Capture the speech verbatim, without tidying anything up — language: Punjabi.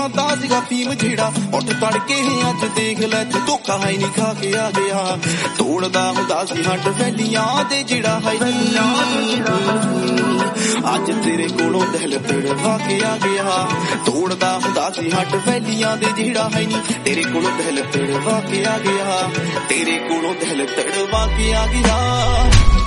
ਲਾਉਂਦਾ ਸੀਗਾ ਫੀਮ ਜਿਹੜਾ ਉੱਠ ਤੜਕੇ ਅੱਜ ਦੇਖ ਲੈ ਤੂੰ ਧੋਖਾ ਹੈ ਨਹੀਂ ਖਾ ਕੇ ਆ ਗਿਆ ਤੋੜਦਾ ਹੁੰਦਾ ਸੀ ਹੱਡ ਵੈਲੀਆਂ ਦੇ ਜਿਹੜਾ ਹੈ ਅੱਜ ਤੇਰੇ ਕੋਲੋਂ ਦਿਲ ਤੜਵਾ ਕੇ ਆ ਗਿਆ ਤੋੜਦਾ ਹੁੰਦਾ ਸੀ ਹੱਡ ਵੈਲੀਆਂ ਦੇ ਜਿਹੜਾ ਹੈ ਨਹੀਂ ਤੇਰੇ ਕੋਲੋਂ ਦਿਲ ਤੜਵਾ ਕੇ ਆ ਗਿਆ ਤੇਰੇ ਕੋਲੋਂ ਦਿਲ ਤੜਵਾ ਕੇ ਆ ਗਿਆ